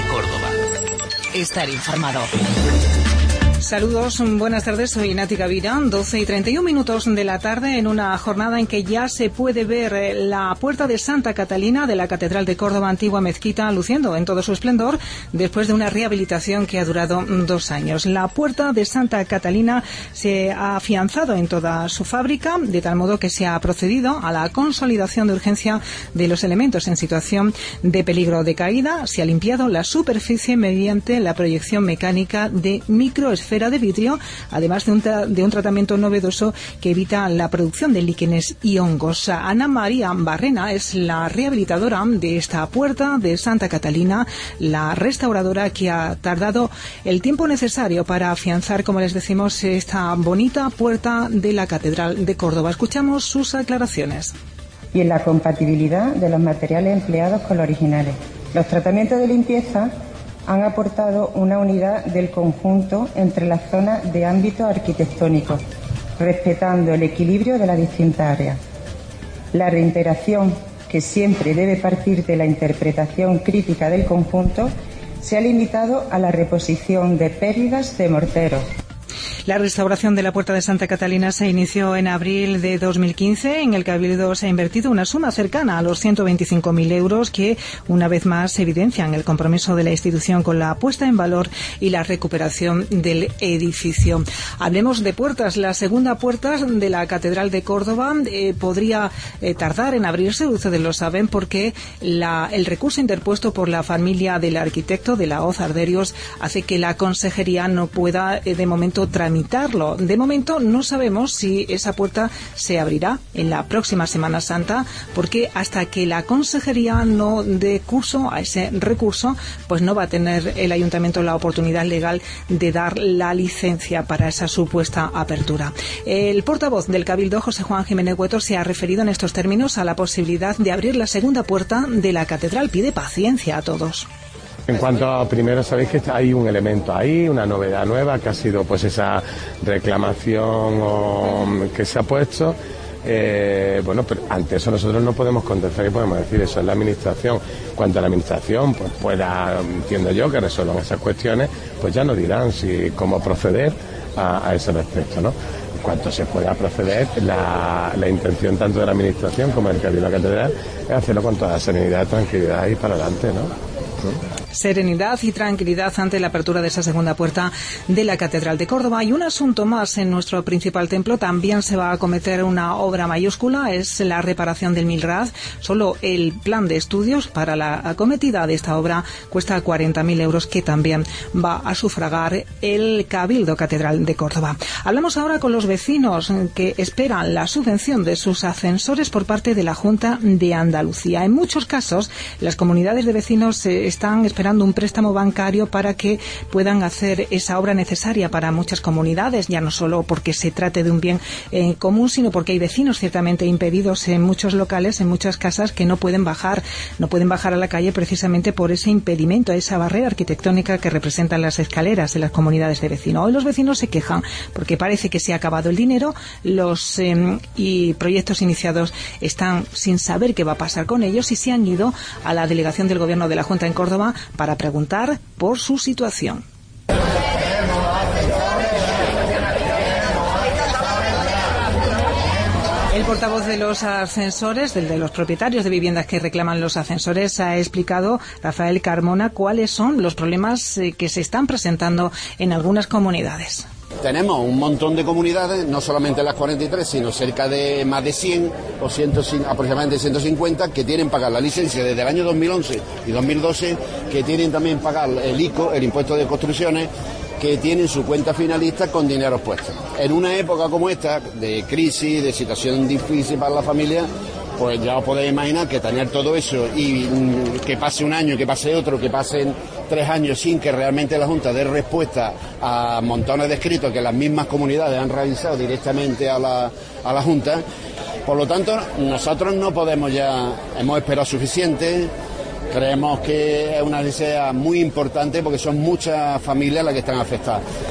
Córdoba. Estar informado. Saludos, buenas tardes, soy Nati Gavira, 12:31 de la tarde, en una jornada en que ya se puede ver la puerta de Santa Catalina de la Catedral de Córdoba, antigua mezquita, luciendo en todo su esplendor después de una rehabilitación que ha durado 2 años. La puerta de Santa Catalina se ha afianzado en toda su fábrica, de tal modo que se ha procedido a la consolidación de urgencia de los elementos en situación de peligro de caída. Se ha limpiado la superficie mediante la proyección mecánica de microesferas de vidrio, además de un tratamiento novedoso que evita la producción de líquenes y hongos. Ana María Barrena es la rehabilitadora de esta puerta de Santa Catalina, la restauradora que ha tardado el tiempo necesario para afianzar, como les decimos, esta bonita puerta de la Catedral de Córdoba. Escuchamos sus aclaraciones. Y en la compatibilidad de los materiales empleados con los originales. Los tratamientos de limpieza han aportado una unidad del conjunto entre las zonas de ámbito arquitectónico, respetando el equilibrio de las distintas áreas. La reintegración, que siempre debe partir de la interpretación crítica del conjunto, se ha limitado a la reposición de pérdidas de morteros. La restauración de la puerta de Santa Catalina se inició en abril de 2015. En el Cabildo se ha invertido una suma cercana a los 125.000 euros que, una vez más, evidencian el compromiso de la institución con la puesta en valor y la recuperación del edificio. Hablemos de puertas. La segunda puerta de la Catedral de Córdoba podría tardar en abrirse, ustedes lo saben, porque el recurso interpuesto por la familia del arquitecto de la Hoz Arderios hace que la consejería no pueda, de momento, tramitarlo. De momento no sabemos si esa puerta se abrirá en la próxima Semana Santa, porque hasta que la consejería no dé curso a ese recurso, pues no va a tener el ayuntamiento la oportunidad legal de dar la licencia para esa supuesta apertura. El portavoz del Cabildo, José Juan Jiménez Hueto, se ha referido en estos términos a la posibilidad de abrir la segunda puerta de la catedral. Pide paciencia a todos. En cuanto a primero, sabéis que hay un elemento ahí, una novedad nueva, que ha sido pues esa reclamación que se ha puesto. Bueno, pero ante eso nosotros no podemos contestar y podemos decir, eso es la administración. Cuanto a la administración pues pueda, entiendo yo, que resuelvan esas cuestiones, pues ya nos dirán cómo proceder a ese respecto, ¿no? En cuanto se pueda proceder, la intención tanto de la administración como del Cabildo de la Catedral es hacerlo con toda serenidad, tranquilidad y para adelante, ¿no? Serenidad y tranquilidad ante la apertura de esa segunda puerta de la Catedral de Córdoba. Y un asunto más: en nuestro principal templo también se va a acometer una obra mayúscula, es la reparación del Milrad. Solo el plan de estudios para la acometida de esta obra cuesta 40.000 euros, que también va a sufragar el Cabildo Catedral de Córdoba. Hablamos ahora con los vecinos que esperan la subvención de sus ascensores por parte de la Junta de Andalucía. En muchos casos, las comunidades de vecinos están esperando un préstamo bancario para que puedan hacer esa obra necesaria para muchas comunidades, ya no solo porque se trate de un bien común, sino porque hay vecinos ciertamente impedidos en muchos locales, en muchas casas, que no pueden bajar a la calle precisamente por ese impedimento, esa barrera arquitectónica que representan las escaleras de las comunidades de vecinos. Hoy los vecinos se quejan porque parece que se ha acabado el dinero, los proyectos iniciados están sin saber qué va a pasar con ellos, y se han ido a la delegación del Gobierno de la Junta en Córdoba para preguntar por su situación. El portavoz de los ascensores, de los propietarios de viviendas que reclaman los ascensores, ha explicado, Rafael Carmona, cuáles son los problemas que se están presentando en algunas comunidades. Tenemos un montón de comunidades, no solamente las 43, sino cerca de más de 100 o aproximadamente 150, que tienen pagar la licencia desde el año 2011 y 2012, que tienen también pagar el ICO, el impuesto de construcciones, que tienen su cuenta finalista con dinero puesto. En una época como esta, de crisis, de situación difícil para la familia, pues ya os podéis imaginar que tener todo eso y que pase un año, que pase otro, que pasen 3 años sin que realmente la Junta dé respuesta a montones de escritos que las mismas comunidades han realizado directamente a la Junta. Por lo tanto, nosotros no podemos ya, hemos esperado suficiente. Creemos que es una necesidad muy importante porque son muchas familias las que están afectadas.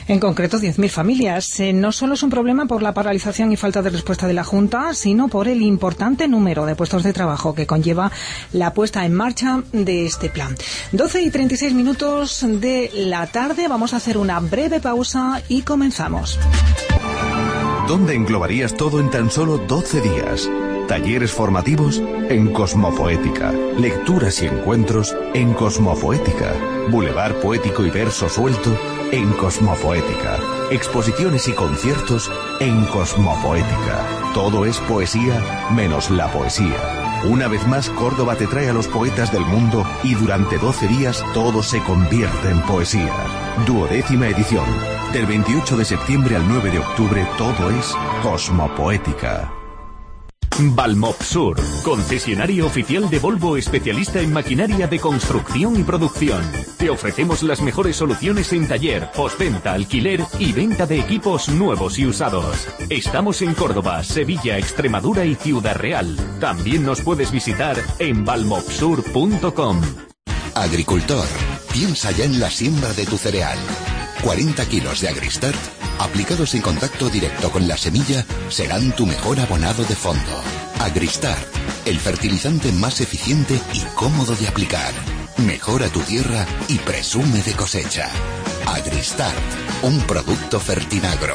En concreto, 10.000 familias. No solo es un problema por la paralización y falta de respuesta de la Junta, sino por el importante número de puestos de trabajo que conlleva la puesta en marcha de este plan. 12:36 de la tarde. Vamos a hacer una breve pausa y comenzamos. ¿Dónde englobarías todo en tan solo 12 días? Talleres formativos en Cosmopoética. Lecturas y encuentros en Cosmopoética. Boulevard poético y verso suelto en Cosmopoética. Exposiciones y conciertos en Cosmopoética. Todo es poesía menos la poesía. Una vez más, Córdoba te trae a los poetas del mundo y durante 12 días todo se convierte en poesía. 12ª edición. Del 28 de septiembre al 9 de octubre todo es Cosmopoética. Valmopsur, concesionario oficial de Volvo, especialista en maquinaria de construcción y producción. Te ofrecemos las mejores soluciones en taller, postventa, alquiler y venta de equipos nuevos y usados. Estamos en Córdoba, Sevilla, Extremadura y Ciudad Real. También nos puedes visitar en valmopsur.com. Agricultor, piensa ya en la siembra de tu cereal. 40 kilos de Agristart aplicados en contacto directo con la semilla serán tu mejor abonado de fondo. Agristart, el fertilizante más eficiente y cómodo de aplicar. Mejora tu tierra y presume de cosecha. Agristart, un producto Fertinagro.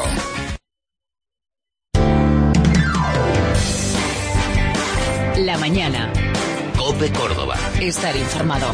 La mañana. COPE Córdoba. Estar informado.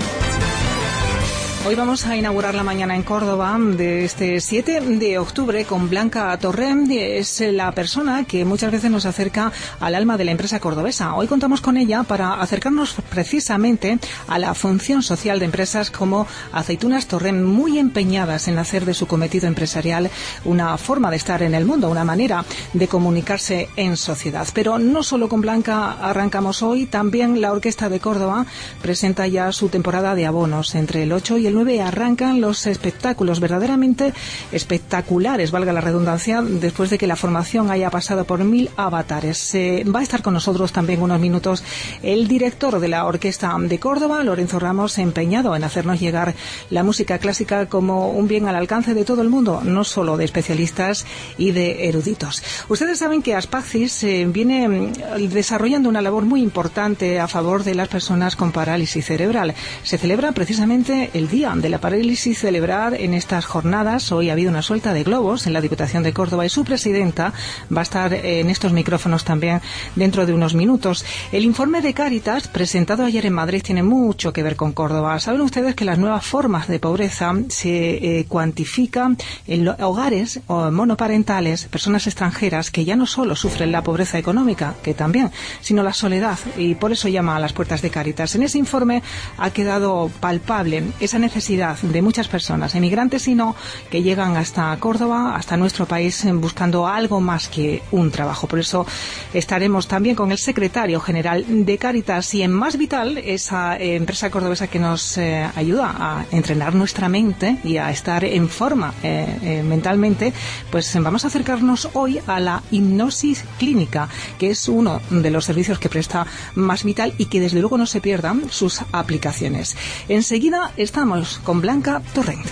Hoy vamos a inaugurar la mañana en Córdoba de este 7 de octubre con Blanca Torrent. Es la persona que muchas veces nos acerca al alma de la empresa cordobesa. Hoy contamos con ella para acercarnos precisamente a la función social de empresas como Aceitunas Torrent, muy empeñadas en hacer de su cometido empresarial una forma de estar en el mundo, una manera de comunicarse en sociedad. Pero no solo con Blanca arrancamos hoy, también la Orquesta de Córdoba presenta ya su temporada de abonos. Entre el 8 y el 9 arrancan los espectáculos verdaderamente espectaculares, valga la redundancia, después de que la formación haya pasado por 1000 avatares. Va a estar con nosotros también unos minutos el director de la Orquesta de Córdoba, Lorenzo Ramos, empeñado en hacernos llegar la música clásica como un bien al alcance de todo el mundo, no solo de especialistas y de eruditos. Ustedes saben que Aspaxis viene desarrollando una labor muy importante a favor de las personas con parálisis cerebral. Se celebra precisamente el Día de la Parálisis Cerebral en estas jornadas. Hoy ha habido una suelta de globos en la Diputación de Córdoba y su presidenta va a estar en estos micrófonos también dentro de unos minutos. El informe de Cáritas, presentado ayer en Madrid, tiene mucho que ver con Córdoba. Saben ustedes que las nuevas formas de pobreza se cuantifican en hogares monoparentales, personas extranjeras que ya no solo sufren la pobreza económica, que también, sino la soledad, y por eso llama a las puertas de Cáritas. En ese informe ha quedado palpable esa necesidad de muchas personas, emigrantes y no, que llegan hasta Córdoba, hasta nuestro país, buscando algo más que un trabajo. Por eso estaremos también con el secretario general de Cáritas y en Más Vital, esa empresa cordobesa que nos ayuda a entrenar nuestra mente y a estar en forma mentalmente. Pues vamos a acercarnos hoy a la hipnosis clínica, que es uno de los servicios que presta Más Vital y que desde luego no se pierdan sus aplicaciones. Enseguida estamos con Blanca Torrent.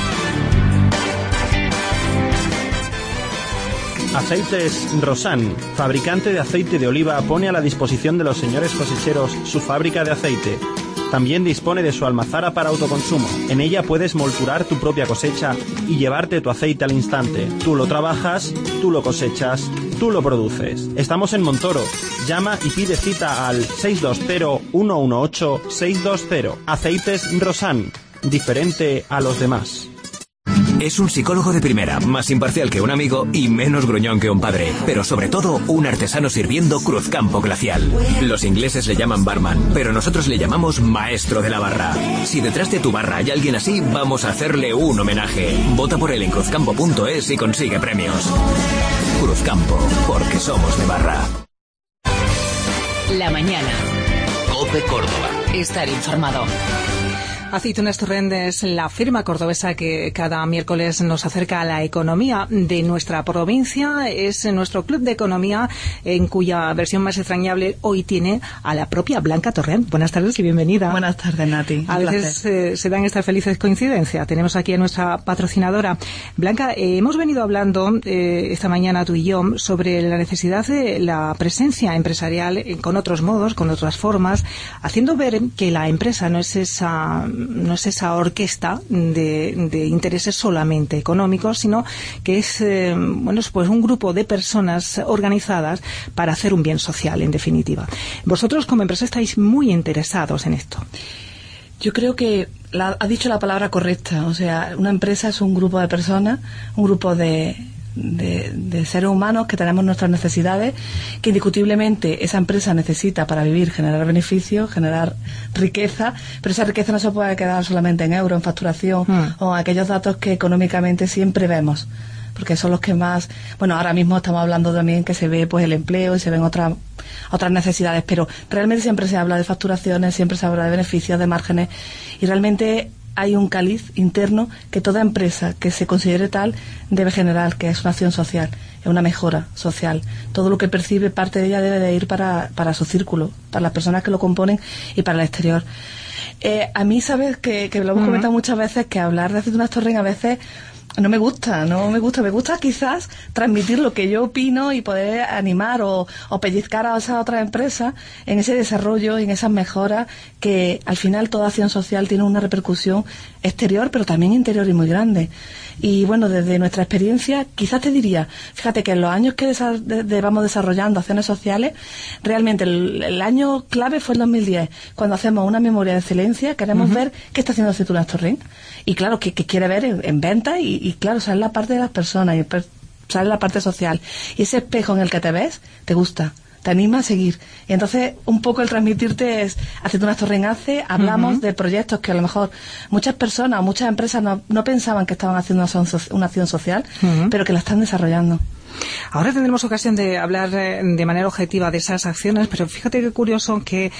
Aceites Rosan, fabricante de aceite de oliva, pone a la disposición de los señores cosecheros su fábrica de aceite. También dispone de su almazara para autoconsumo. En ella puedes molturar tu propia cosecha y llevarte tu aceite al instante. Tú lo trabajas, tú lo cosechas, tú lo produces. Estamos en Montoro. Llama y pide cita al 620-118-620. Aceites Rosan, diferente a los demás. Es un psicólogo de primera, más imparcial que un amigo y menos gruñón que un padre. Pero sobre todo, un artesano sirviendo Cruzcampo Glacial. Los ingleses le llaman barman, pero nosotros le llamamos maestro de la barra. Si detrás de tu barra hay alguien así, vamos a hacerle un homenaje. Vota por él en cruzcampo.es y consigue premios. Cruzcampo, porque somos de barra. La mañana. COPE Córdoba. Estar informado. Aceitunas Torrent es la firma cordobesa que cada miércoles nos acerca a la economía de nuestra provincia. Es nuestro club de economía en cuya versión más extrañable hoy tiene a la propia Blanca Torrent. Buenas tardes y bienvenida. Buenas tardes, Nati. A veces se dan estas felices coincidencias. Tenemos aquí a nuestra patrocinadora. Blanca, hemos venido hablando esta mañana tú y yo sobre la necesidad de la presencia empresarial con otros modos, con otras formas, haciendo ver que la empresa no es esa orquesta de intereses solamente económicos, sino que es pues un grupo de personas organizadas para hacer un bien social, en definitiva. Vosotros como empresa estáis muy interesados en esto. Yo creo que ha dicho la palabra correcta. O sea, una empresa es un grupo de personas, un grupo de seres humanos que tenemos nuestras necesidades, que indiscutiblemente esa empresa necesita para vivir, generar beneficios, generar riqueza, pero esa riqueza no se puede quedar solamente en euros, en facturación o en aquellos datos que económicamente siempre vemos, porque son los que más, ahora mismo estamos hablando también que se ve pues el empleo y se ven otras necesidades, pero realmente siempre se habla de facturaciones, siempre se habla de beneficios, de márgenes, y realmente hay un cáliz interno que toda empresa que se considere tal debe generar, que es una acción social, es una mejora social. Todo lo que percibe, parte de ella debe de ir para su círculo, para las personas que lo componen y para el exterior. A mí, sabes, que lo hemos comentado muchas veces, que hablar de Aceitunas Torrent a veces no me gusta. Me gusta quizás transmitir lo que yo opino y poder animar o pellizcar a esas otras empresas en ese desarrollo y en esas mejoras, que al final toda acción social tiene una repercusión exterior pero también interior y muy grande. Y desde nuestra experiencia quizás te diría, fíjate que en los años que vamos desarrollando acciones sociales, realmente el año clave fue el 2010, cuando hacemos una memoria de excelencia. Queremos ver qué está haciendo Aceitunas Torrent, y claro, que quiere ver en venta y claro, sale la parte de las personas y sale la parte social, y ese espejo en el que te ves te gusta, te anima a seguir. Y entonces un poco el transmitirte es Aceitunas Torrent hablamos de proyectos que a lo mejor muchas personas o muchas empresas no pensaban que estaban haciendo una acción social, pero que la están desarrollando. Ahora tendremos ocasión de hablar de manera objetiva de esas acciones, pero fíjate qué curioso que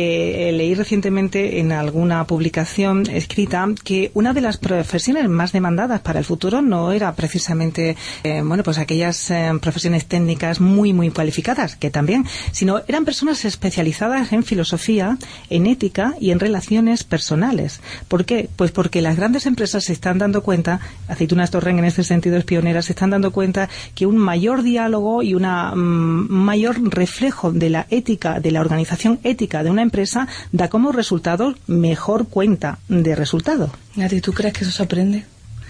leí recientemente en alguna publicación escrita que una de las profesiones más demandadas para el futuro no era precisamente aquellas profesiones técnicas muy muy cualificadas, que también, sino eran personas especializadas en filosofía, en ética y en relaciones personales. ¿Por qué? Pues porque las grandes empresas se están dando cuenta, Aceitunas Torrent en este sentido es pionera, se están dando cuenta que un mayor diálogo y una mayor reflejo de la ética, de la organización ética de una empresa, da como resultado mejor cuenta de resultado. ¿Y tú crees que eso se aprende?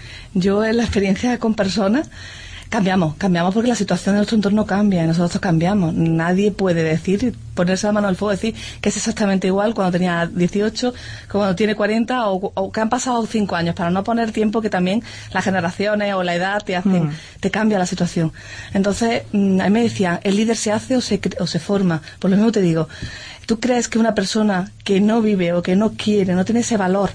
Yo, en la experiencia con personas, cambiamos porque la situación de nuestro entorno cambia y nosotros cambiamos. Nadie puede decir, ponerse la mano al fuego y decir que es exactamente igual cuando tenía 18, cuando tiene 40 o que han pasado 5 años, para no poner tiempo, que también las generaciones o la edad te cambia la situación. Entonces, a mí me decían, ¿el líder se hace o se forma? Por lo mismo te digo, ¿tú crees que una persona que no vive o que no quiere, no tiene ese valor,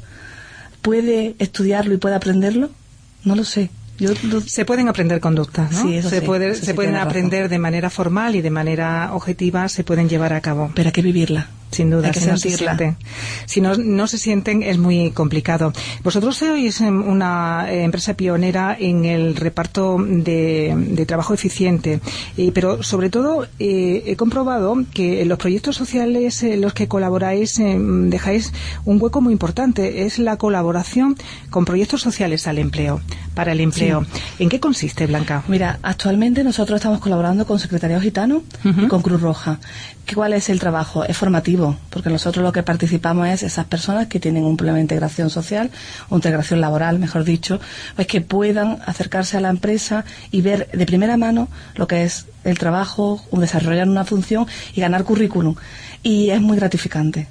puede estudiarlo y puede aprenderlo? No lo sé. Se pueden aprender conductas, ¿no? Sí, eso se pueden aprender de manera formal y de manera objetiva, se pueden llevar a cabo. Pero hay que vivirla. Sin duda, hay que sentirla. Si no se sienten, es muy complicado. Vosotros sois una empresa pionera en el reparto de trabajo eficiente, pero sobre todo he comprobado que en los proyectos sociales en los que colaboráis dejáis un hueco muy importante, es la colaboración con proyectos sociales para el empleo. Sí. ¿En qué consiste, Blanca? Mira, actualmente nosotros estamos colaborando con Secretariado Gitano y con Cruz Roja. ¿Cuál es el trabajo? Es formativo, porque nosotros lo que participamos es esas personas que tienen un problema de integración social o integración laboral, mejor dicho, pues que puedan acercarse a la empresa y ver de primera mano lo que es el trabajo, desarrollar una función y ganar currículum. Y es muy gratificante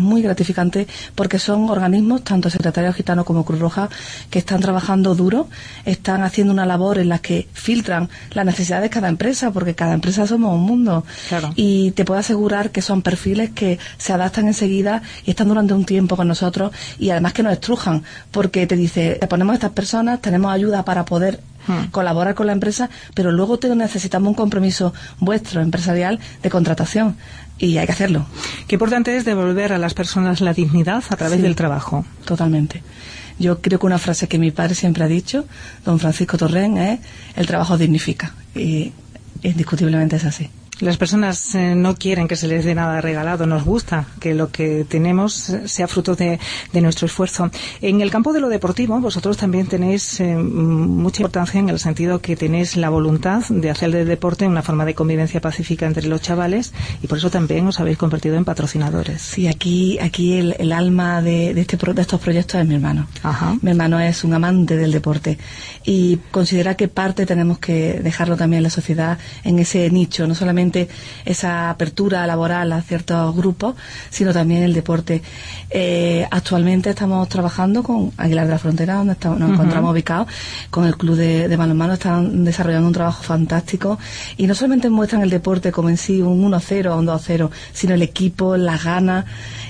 porque son organismos, tanto Secretariado Gitano como Cruz Roja, que están trabajando duro, están haciendo una labor en la que filtran las necesidades de cada empresa, porque cada empresa somos un mundo. Claro. Y te puedo asegurar que son perfiles que se adaptan enseguida y están durante un tiempo con nosotros, y además que nos estrujan, porque te dice, te ponemos a estas personas, tenemos ayuda para poder colaborar con la empresa, pero luego necesitamos un compromiso vuestro, empresarial, de contratación. Y hay que hacerlo. Qué importante es devolver a las personas la dignidad a través del trabajo. Totalmente. Yo creo que una frase que mi padre siempre ha dicho, don Francisco Torrén, es: el trabajo dignifica. Y indiscutiblemente es así. Las personas no quieren que se les dé nada regalado, nos gusta que lo que tenemos sea fruto de nuestro esfuerzo. En el campo de lo deportivo, vosotros también tenéis mucha importancia en el sentido que tenéis la voluntad de hacer del deporte una forma de convivencia pacífica entre los chavales, y por eso también os habéis convertido en patrocinadores. Sí, aquí el alma de estos proyectos es mi hermano. Ajá. Mi hermano es un amante del deporte y considera que parte tenemos que dejarlo también en la sociedad, en ese nicho, no solamente esa apertura laboral a ciertos grupos, sino también el deporte. Actualmente estamos trabajando con Aguilar de la Frontera, donde nos encontramos ubicados, con el club de balonmano. Están desarrollando un trabajo fantástico y no solamente muestran el deporte como en sí, un 1-0 o un 2-0, sino el equipo, las ganas.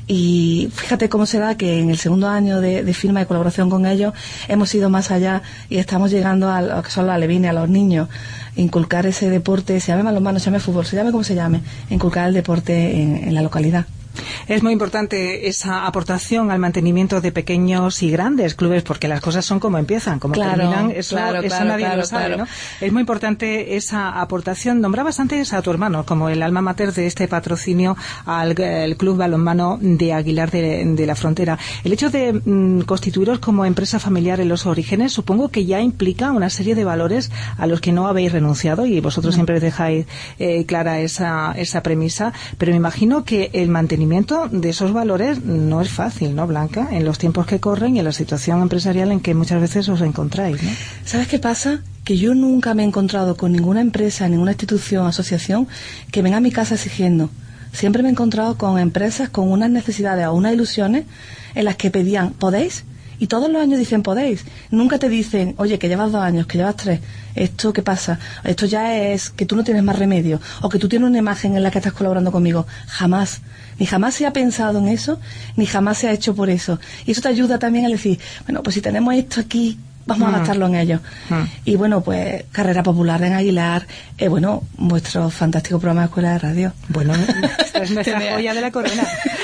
Y fíjate cómo se da que en el segundo año de firma de colaboración con ellos hemos ido más allá y estamos llegando a lo que son los alevines, a los niños, inculcar ese deporte, se llame balonmano, se llame fútbol, se llame como se llame, inculcar el deporte en la localidad. Es muy importante esa aportación al mantenimiento de pequeños y grandes clubes, porque las cosas son como empiezan, como terminan, eso nadie lo sabe, ¿no? Es muy importante esa aportación. Nombrabas antes a tu hermano como el alma mater de este patrocinio al Club Balonmano de Aguilar de la Frontera. El hecho de constituiros como empresa familiar en los orígenes, supongo que ya implica una serie de valores a los que no habéis renunciado, y vosotros siempre dejáis clara esa premisa, pero me imagino que el mantenimiento de esos valores no es fácil, ¿no, Blanca? En los tiempos que corren y en la situación empresarial en que muchas veces os encontráis, ¿no? ¿Sabes qué pasa? Que yo nunca me he encontrado con ninguna empresa, ninguna institución, asociación que venga a mi casa exigiendo. Siempre me he encontrado con empresas con unas necesidades o unas ilusiones en las que pedían, ¿podéis? Y todos los años dicen, podéis. Nunca te dicen, oye, que llevas 2 años, que llevas 3. ¿Esto qué pasa? Esto ya es que tú no tienes más remedio. O que tú tienes una imagen en la que estás colaborando conmigo. Jamás. Ni jamás se ha pensado en eso, ni jamás se ha hecho por eso. Y eso te ayuda también a decir, bueno, pues si tenemos esto aquí, vamos a gastarlo en ello. Y bueno, pues Carrera Popular en Aguilar, vuestro fantástico programa de Escuela de Radio. Bueno, esta es nuestra joya de la corona.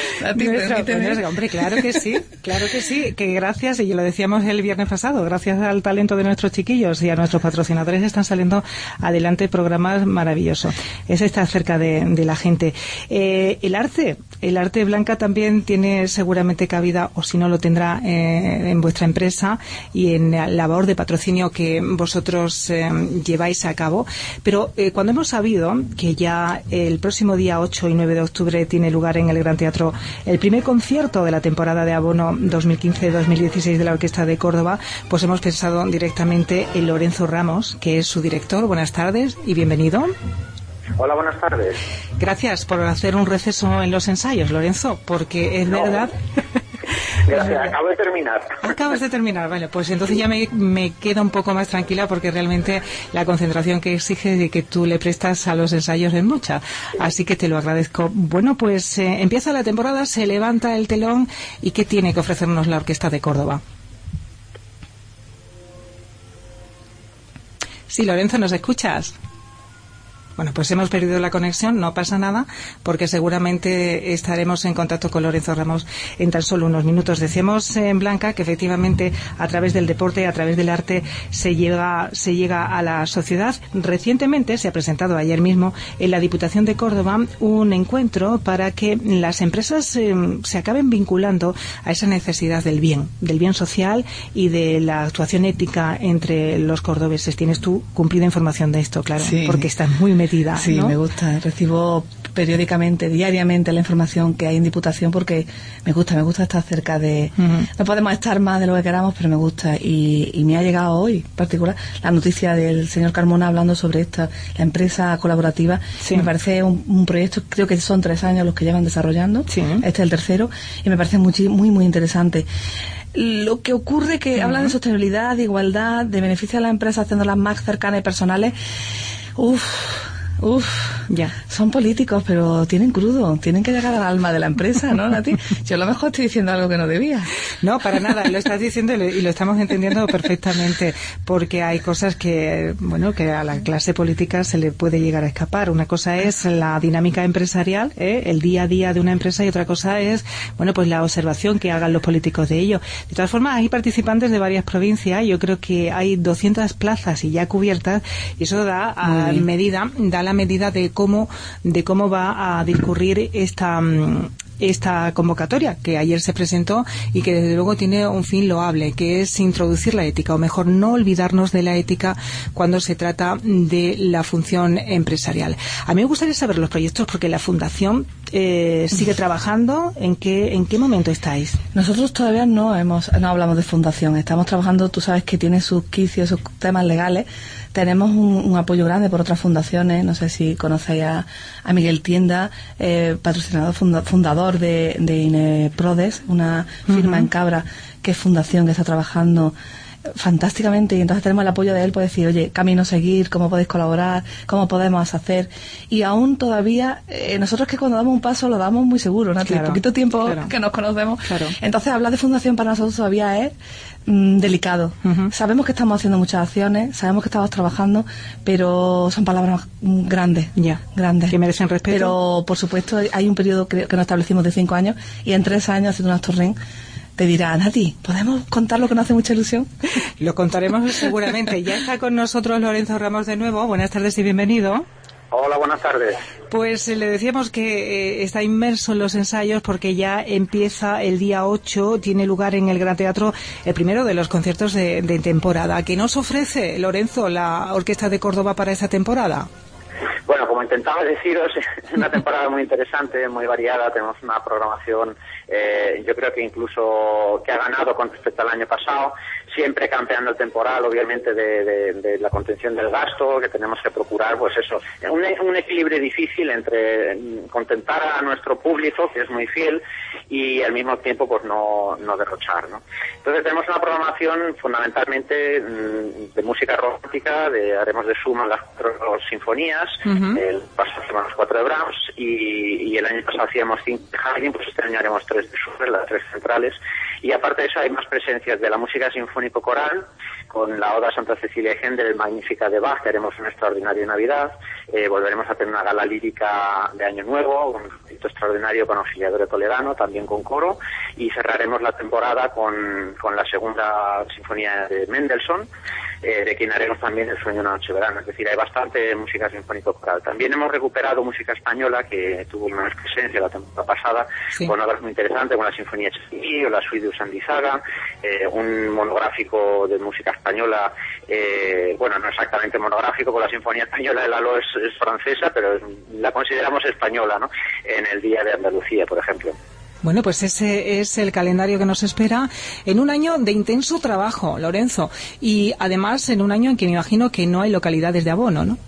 Hombre, claro que sí, que gracias, y lo decíamos el viernes pasado, gracias al talento de nuestros chiquillos y a nuestros patrocinadores están saliendo adelante programas maravillosos. Eso está cerca de la gente. El arte, Blanca, también tiene seguramente cabida, o si no lo tendrá, en vuestra empresa y en la labor de patrocinio que vosotros lleváis a cabo. Pero cuando hemos sabido que ya el próximo día 8 y 9 de octubre tiene lugar en el Gran Teatro el primer concierto de la temporada de abono 2015-2016 de la Orquesta de Córdoba, pues hemos pensado directamente en Lorenzo Ramos, que es su director. Buenas tardes y bienvenido. Hola, buenas tardes. Gracias por hacer un receso en los ensayos, Lorenzo, porque es verdad... Gracias, acabo de terminar. Acabas de terminar, vale, pues entonces ya me quedo un poco más tranquila, porque realmente la concentración que exige de que tú le prestas a los ensayos es mucha, así que te lo agradezco. Bueno, pues empieza la temporada, se levanta el telón, y ¿qué tiene que ofrecernos la Orquesta de Córdoba? Sí, Lorenzo, ¿nos escuchas? Bueno, pues hemos perdido la conexión, no pasa nada, porque seguramente estaremos en contacto con Lorenzo Ramos en tan solo unos minutos. Decíamos, Blanca, que efectivamente a través del deporte, a través del arte, se llega a la sociedad. Recientemente se ha presentado, ayer mismo, en la Diputación de Córdoba, un encuentro para que las empresas se acaben vinculando a esa necesidad del bien social y de la actuación ética entre los cordobeses. Tienes tú cumplida información de esto, claro, sí, porque estás muy metida, sí, ¿no? Me gusta, recibo periódicamente, diariamente la información que hay en Diputación, porque me gusta estar cerca de... No podemos estar más de lo que queramos, pero me gusta, y me ha llegado hoy, en particular, la noticia del señor Carmona hablando sobre esta, la empresa colaborativa. Sí. Me parece un proyecto, creo que son 3 años los que llevan desarrollando, sí. Este es el tercero, y me parece muy interesante. Lo que ocurre que hablan de sostenibilidad, de igualdad, de beneficio a las empresas, haciéndolas más cercanas y personales. Son políticos, pero tienen crudo, tienen que llegar al alma de la empresa, ¿no, Nati? Yo a lo mejor estoy diciendo algo que no debía. No, para nada, lo estás diciendo y lo estamos entendiendo perfectamente, porque hay cosas que a la clase política se le puede llegar a escapar. Una cosa es la dinámica empresarial, el día a día de una empresa, y otra cosa es, pues la observación que hagan los políticos de ello. De todas formas, hay participantes de varias provincias, yo creo que hay 200 plazas y ya cubiertas, y eso da la medida de cómo va a discurrir esta convocatoria que ayer se presentó y que desde luego tiene un fin loable, que es introducir la ética, o mejor, no olvidarnos de la ética cuando se trata de la función empresarial. A mí me gustaría saber los proyectos, porque la Fundación sigue trabajando. ¿En qué momento estáis? Nosotros todavía no hablamos de fundación, estamos trabajando, tú sabes que tiene sus quicios, sus temas legales. Tenemos un apoyo grande por otras fundaciones, no sé si conocéis a Miguel Tienda, patrocinador, fundador de Ineprodes, una firma en Cabra, que es fundación, que está trabajando fantásticamente, y entonces tenemos el apoyo de él para decir, oye, camino a seguir, cómo podéis colaborar, cómo podemos hacer, y aún todavía nosotros, que cuando damos un paso lo damos muy seguro, ¿no? Claro, poquito tiempo que nos conocemos, entonces hablar de fundación para nosotros todavía es delicado. Sabemos que estamos haciendo muchas acciones, sabemos que estamos trabajando, pero son palabras grandes, que merecen respeto. Pero por supuesto hay un periodo que nos establecimos de 5 años, y en 3 años haciendo unas torrent te dirá, Nati, ¿podemos contar lo que nos hace mucha ilusión? Lo contaremos seguramente. Ya está con nosotros Lorenzo Ramos de nuevo. Buenas tardes y bienvenido. Hola, buenas tardes. Pues le decíamos que está inmerso en los ensayos, porque ya empieza el día 8, tiene lugar en el Gran Teatro el primero de los conciertos de temporada. ¿Qué nos ofrece, Lorenzo, la Orquesta de Córdoba para esta temporada? Bueno, como intentaba deciros, es una temporada muy interesante, muy variada. Tenemos una programación, yo creo que incluso que ha ganado con respecto al año pasado, siempre campeando el temporal, obviamente, de la contención del gasto, que tenemos que procurar, pues eso, un equilibrio difícil entre contentar a nuestro público, que es muy fiel, y al mismo tiempo pues no derrochar, ¿no? Entonces tenemos una programación fundamentalmente de música romántica, haremos de suma las 4 sinfonías, el pasado hacíamos las 4 de Brahms, y el año pasado hacíamos 5 de Haydn, pues este año haremos 3 de Schubert, las 3 centrales, y aparte de eso hay más presencias de la música sinfónico-coral, con la Oda a Santa Cecilia de Händel, Magnífica de Bach, que haremos un extraordinario de Navidad, volveremos a tener una gala lírica de Año Nuevo, un concierto extraordinario con Auxiliador Toledano, también con coro, y cerraremos la temporada con la segunda sinfonía de Mendelssohn, de quien haremos también El sueño de una noche de verano. Es decir, hay bastante música sinfónico-coral. También hemos recuperado música española, que tuvo menos presencia la temporada pasada, con obras muy interesantes, como la Sinfonía Chesky o la Suite de Usandizaga, un monográfico de música española, no exactamente monográfico, con la Sinfonía Española de Lalo es francesa, pero la consideramos española, ¿no? En el Día de Andalucía, por ejemplo. Bueno, pues ese es el calendario que nos espera en un año de intenso trabajo, Lorenzo, y además en un año en que me imagino que no hay localidades de abono, ¿no?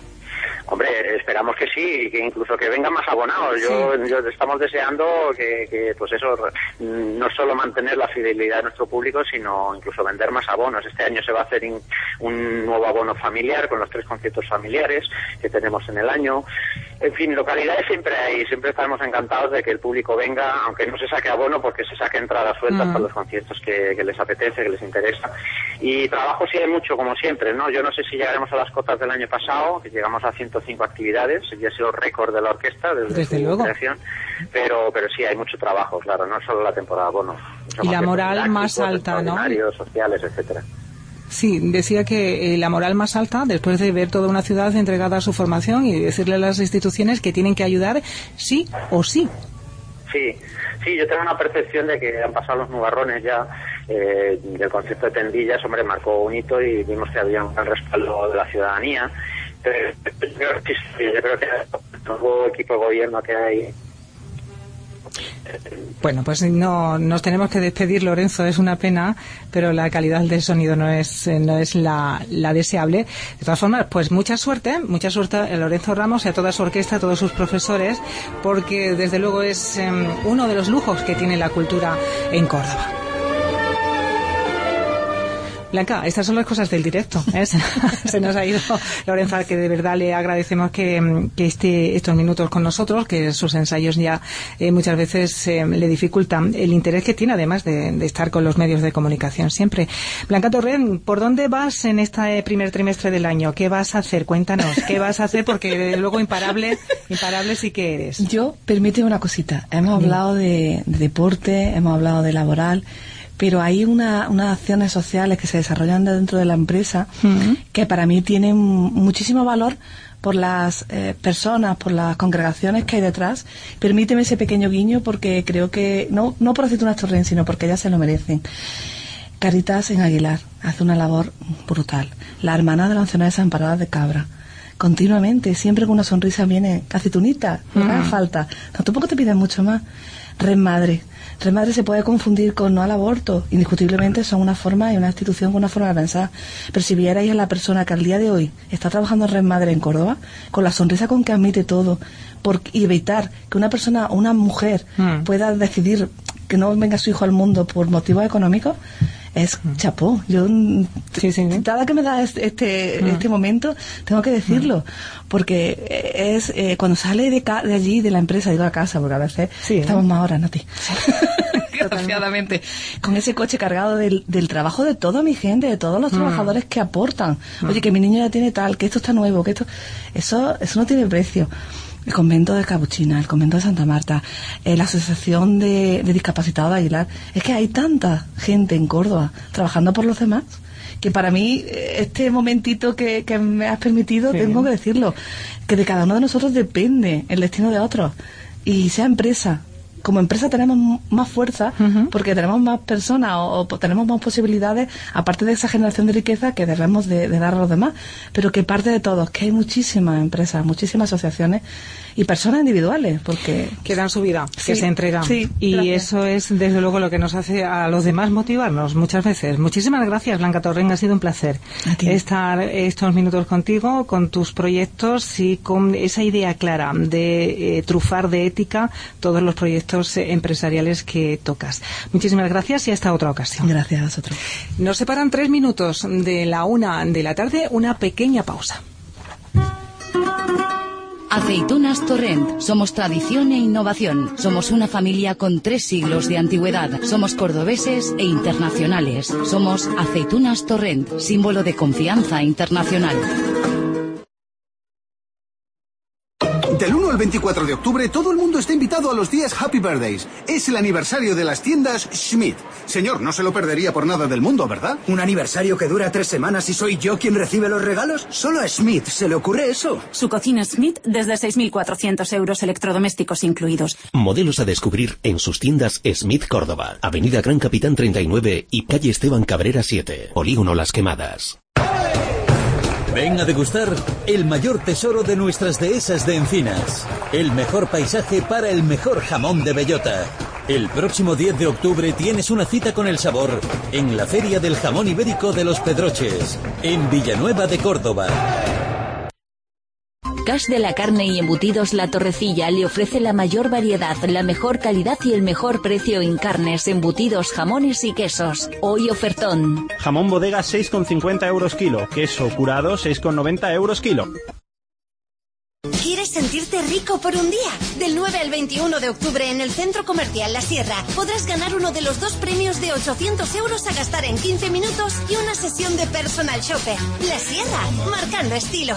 Hombre, esperamos que sí, que incluso que vengan más abonados. Yo estamos deseando que pues eso, no solo mantener la fidelidad de nuestro público, sino incluso vender más abonos. Este año se va a hacer un nuevo abono familiar con los 3 conciertos familiares que tenemos en el año. En fin, localidades siempre hay, siempre estaremos encantados de que el público venga, aunque no se saque abono, porque se saque entradas sueltas para los conciertos que les apetece, que les interesa. Y trabajo sí hay mucho, como siempre, ¿no? Yo no sé si llegaremos a las cotas del año pasado, que llegamos a 105 actividades, ya ha sido récord de la orquesta desde su creación, pero sí hay mucho trabajo, claro, no solo la temporada abono. Y la moral más alta, ¿no? Sociales, etcétera. Sí, decía que la moral más alta, después de ver toda una ciudad entregada a su formación y decirle a las instituciones que tienen que ayudar sí o sí. Sí, yo tengo una percepción de que han pasado los nubarrones ya del concepto de Tendillas. Hombre, marcó un hito y vimos que había un gran respaldo de la ciudadanía. Pero yo creo que el nuevo equipo de gobierno que hay. Bueno, pues no nos tenemos que despedir, Lorenzo, es una pena, pero la calidad del sonido no es la deseable. De todas formas, pues mucha suerte a Lorenzo Ramos y a toda su orquesta, a todos sus profesores, porque desde luego es uno de los lujos que tiene la cultura en Córdoba. Blanca, estas son las cosas del directo, ¿eh? Se nos ha ido Lorenza, que de verdad le agradecemos que esté estos minutos con nosotros, que sus ensayos ya muchas veces le dificultan el interés que tiene, además de estar con los medios de comunicación siempre. Blanca Torrent, ¿por dónde vas en este primer trimestre del año? ¿Qué vas a hacer? Cuéntanos, ¿qué vas a hacer? Porque luego imparable sí que eres. Yo, permíteme una cosita. Hemos hablado de deporte, hemos hablado de laboral, pero hay unas acciones sociales que se desarrollan dentro de la empresa que para mí tienen muchísimo valor por las personas, por las congregaciones que hay detrás. Permíteme ese pequeño guiño porque creo que, no por Aceitunas Torrent, sino porque ellas se lo merecen. Caritas en Aguilar hace una labor brutal. La hermana de la Anciana Desamparada de Cabra. Continuamente, siempre con una sonrisa viene, aceitunita, no haga falta. No, tampoco te piden mucho más. Red Madre. Red Madre se puede confundir con no al aborto. Indiscutiblemente son una forma y una institución con una forma de pensar. Pero si vierais a la persona que al día de hoy está trabajando en Red Madre en Córdoba, con la sonrisa con que admite todo, y evitar que una persona, una mujer, pueda decidir que no venga su hijo al mundo por motivos económicos, es chapó. Yo, dada que me da este momento, tengo que decirlo, porque es cuando sale de allí, de la empresa, digo a casa, porque a veces estamos más horas, Nati. Desgraciadamente, con ese coche cargado del trabajo de toda mi gente, de todos los trabajadores que aportan. Oye, que mi niño ya tiene tal, que esto está nuevo, que eso no tiene precio. El convento de Capuchina, el convento de Santa Marta, la asociación de discapacitados de Aguilar. Es que hay tanta gente en Córdoba trabajando por los demás que para mí este momentito que me has permitido, tengo que decirlo, que de cada uno de nosotros depende el destino de otros. Y sea empresa, como empresa tenemos más fuerza porque tenemos más personas o tenemos más posibilidades, aparte de esa generación de riqueza que debemos de dar a los demás, pero que parte de todos, que hay muchísimas empresas, muchísimas asociaciones y personas individuales, porque que dan su vida, que se entregan. Y gracias. Eso es desde luego lo que nos hace a los demás motivarnos muchas veces. Muchísimas gracias, Blanca Torrent, ha sido un placer estar estos minutos contigo, con tus proyectos y con esa idea clara de trufar de ética todos los proyectos empresariales que tocas. Muchísimas gracias y hasta otra ocasión. Gracias a vosotros. Nos separan 3 minutos de la 1 de la tarde, una pequeña pausa. Aceitunas Torrent. Somos tradición e innovación. Somos una familia con 3 siglos de antigüedad. Somos cordobeses e internacionales. Somos Aceitunas Torrent, símbolo de confianza internacional. Del 1 al 24 de octubre, todo el mundo está invitado a los días Happy Birthdays. Es el aniversario de las tiendas Schmidt. Señor, no se lo perdería por nada del mundo, ¿verdad? ¿Un aniversario que dura 3 semanas y soy yo quien recibe los regalos? Solo a Schmidt se le ocurre eso. Su cocina Schmidt desde 6.400 euros, electrodomésticos incluidos. Modelos a descubrir en sus tiendas Schmidt Córdoba, Avenida Gran Capitán 39 y calle Esteban Cabrera 7, Polígono Las Quemadas. Ven a degustar el mayor tesoro de nuestras dehesas de Encinas. El mejor paisaje para el mejor jamón de bellota. El próximo 10 de octubre tienes una cita con el sabor en la Feria del Jamón Ibérico de los Pedroches, en Villanueva de Córdoba. Cash de la Carne y Embutidos La Torrecilla le ofrece la mayor variedad, la mejor calidad y el mejor precio en carnes, embutidos, jamones y quesos. Hoy ofertón. Jamón bodega 6,50 euros kilo. Queso curado 6,90 euros kilo. ¿Quieres sentirte rico por un día? Del 9 al 21 de octubre en el Centro Comercial La Sierra podrás ganar uno de los 2 premios de 800 euros a gastar en 15 minutos y una sesión de personal shopper. La Sierra, marcando estilo.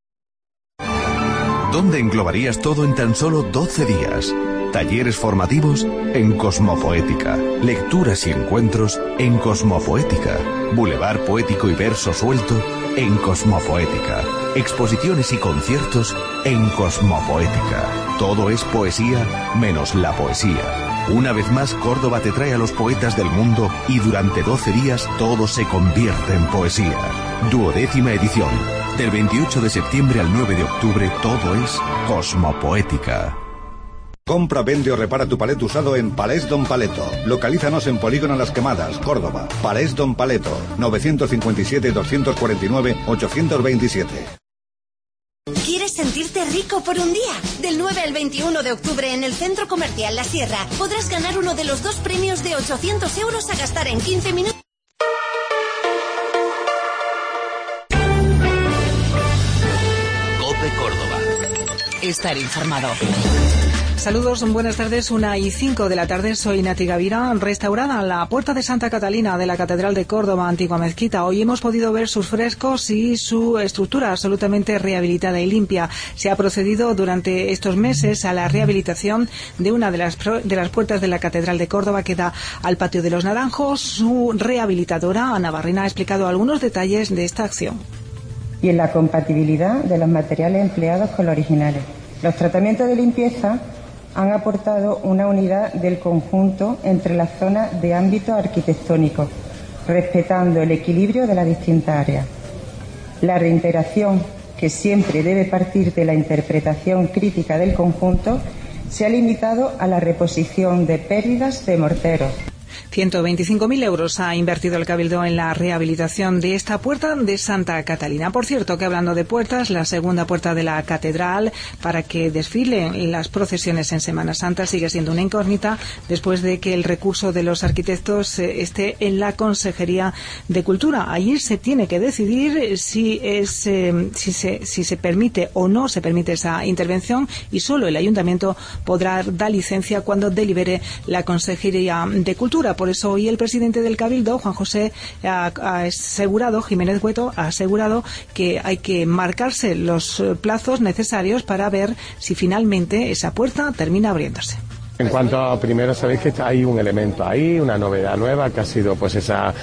¿Dónde englobarías todo en tan solo 12 días? Talleres formativos en Cosmopoética. Lecturas y encuentros en Cosmopoética. Boulevard poético y verso suelto en Cosmopoética. Exposiciones y conciertos en Cosmopoética. Todo es poesía menos la poesía. Una vez más, Córdoba te trae a los poetas del mundo y durante 12 días todo se convierte en poesía. 12ª edición. Del 28 de septiembre al 9 de octubre todo es Cosmopoética. Compra, vende o repara tu palet usado en Palés Don Paleto. Localízanos en Polígono Las Quemadas, Córdoba. Palés Don Paleto, 957-249-827. ¿Quieres sentirte rico por un día? Del 9 al 21 de octubre en el Centro Comercial La Sierra podrás ganar uno de los 2 premios de 800 euros a gastar en 15 minutos. Estar informado. Saludos, buenas tardes, 1:05 de la tarde, soy Nati Gavira. Restaurada la Puerta de Santa Catalina de la Catedral de Córdoba, antigua mezquita. Hoy hemos podido ver sus frescos y su estructura absolutamente rehabilitada y limpia. Se ha procedido durante estos meses a la rehabilitación de una de las puertas de la Catedral de Córdoba que da al Patio de los Naranjos. Su rehabilitadora, Ana Barrena, ha explicado algunos detalles de esta acción. Y en la compatibilidad de los materiales empleados con los originales. Los tratamientos de limpieza han aportado una unidad del conjunto entre las zonas de ámbito arquitectónico, respetando el equilibrio de las distintas áreas. La reintegración, que siempre debe partir de la interpretación crítica del conjunto, se ha limitado a la reposición de pérdidas de morteros. 125.000 euros ha invertido el Cabildo en la rehabilitación de esta puerta de Santa Catalina. Por cierto, que hablando de puertas, la segunda puerta de la catedral para que desfilen las procesiones en Semana Santa sigue siendo una incógnita después de que el recurso de los arquitectos esté en la Consejería de Cultura. Allí se tiene que decidir si se permite o no se permite esa intervención, y solo el Ayuntamiento podrá dar licencia cuando delibere la Consejería de Cultura. Por eso hoy el presidente del Cabildo, Juan José Jiménez Hueto, ha asegurado que hay que marcarse los plazos necesarios para ver si finalmente esa puerta termina abriéndose. En cuanto a, primero, sabéis que hay un elemento ahí, una novedad nueva, que ha sido pues esa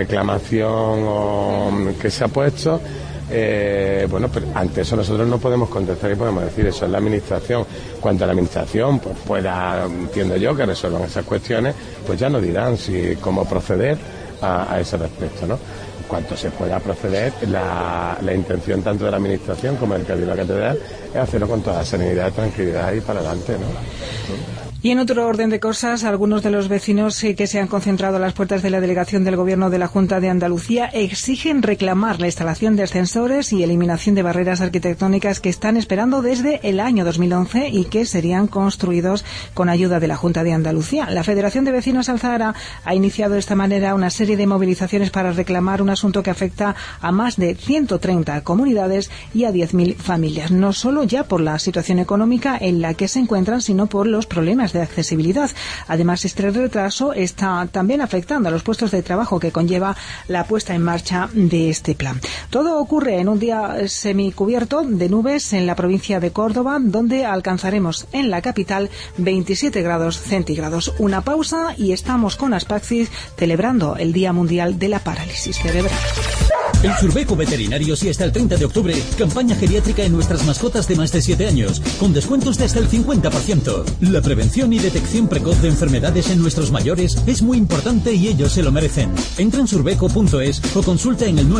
reclamación que se ha puesto. Bueno, pero ante eso nosotros no podemos contestar y podemos decir, eso es la administración. Cuanto a la administración pues pueda, entiendo yo, que resuelvan esas cuestiones, pues ya nos dirán cómo proceder a ese respecto, ¿no? En cuanto se pueda proceder, la intención tanto de la administración como del Cabildo de la Catedral es hacerlo con toda serenidad, tranquilidad y para adelante, ¿no? Y en otro orden de cosas, algunos de los vecinos que se han concentrado a las puertas de la delegación del Gobierno de la Junta de Andalucía exigen reclamar la instalación de ascensores y eliminación de barreras arquitectónicas que están esperando desde el año 2011 y que serían construidos con ayuda de la Junta de Andalucía. La Federación de Vecinos Alzahara ha iniciado de esta manera una serie de movilizaciones para reclamar un asunto que afecta a más de 130 comunidades y a 10.000 familias, no solo ya por la situación económica en la que se encuentran, sino por los problemas de accesibilidad. Además, este retraso está también afectando a los puestos de trabajo que conlleva la puesta en marcha de este plan. Todo ocurre en un día semicubierto de nubes en la provincia de Córdoba, donde alcanzaremos en la capital 27 grados centígrados. Una pausa y estamos con Aspaxis celebrando el Día Mundial de la Parálisis Cerebral. En Surbeco Veterinarios y hasta el 30 de octubre, campaña geriátrica en nuestras mascotas de más de 7 años, con descuentos de hasta el 50%. La prevención y detección precoz de enfermedades en nuestros mayores es muy importante y ellos se lo merecen. Entra en surbeco.es o consulta en el